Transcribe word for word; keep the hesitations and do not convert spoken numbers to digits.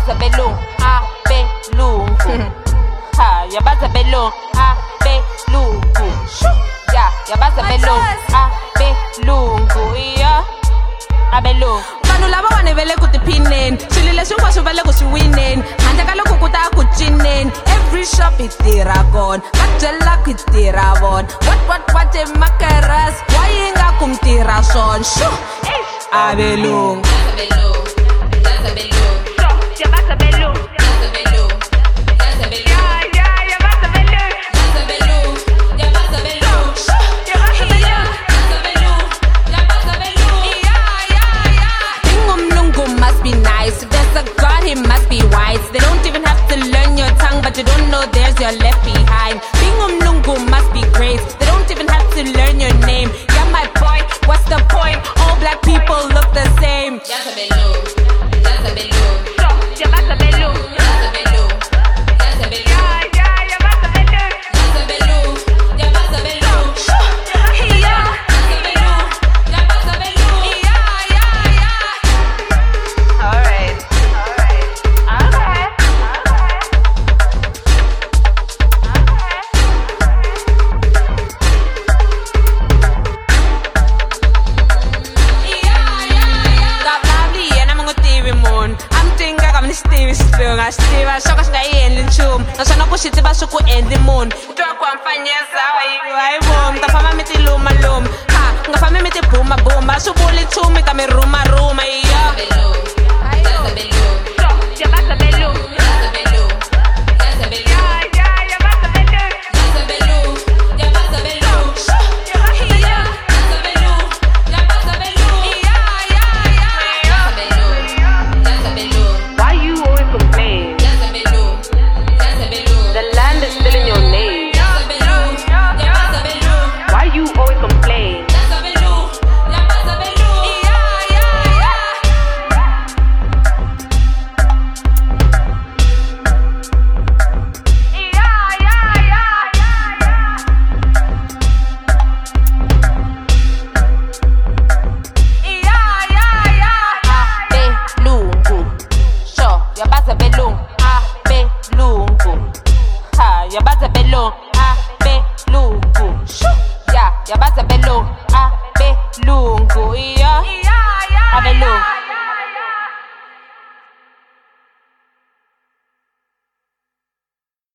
yabaza belungu, abelungu. Ha, yabaza belungu, abelungu. Ya, yabaza belungu, abelungu. Yeah, abelungu. Vanhu lava vanevele ku tiphineni, swilo leswi hinkwaswo va le ku swi wineni, handle ka loko ku ta ku cineni. Every shop hi tirha kona, va byela ku hi tirha vona. What what what emakeras, why yi nga ku mi tirha swona? Shu, abelungu. Yabaza belungu, yabaza belungu. He must be wise. They don't even have to learn your tongue, but you don't know there's your left behind. Being umlungu must be great. They don't even have to learn your name. Yeah, my boy, what's the point? All black people look the same. I still I shock us na endli nchumu naswona ku xitiva swi ku endli munhu twa ku amfanyeza hayi bomu ta famba mi ti luma luma ha nga fambi mi ti buma buma swi vuli nchumu ta mi ruma ruma iya yabaza belungu yabaza belungu, abelungu. Ha, yabaza belungu, abelungu. Ya, yabaza belungu, abelungu. Yeah, abelungu.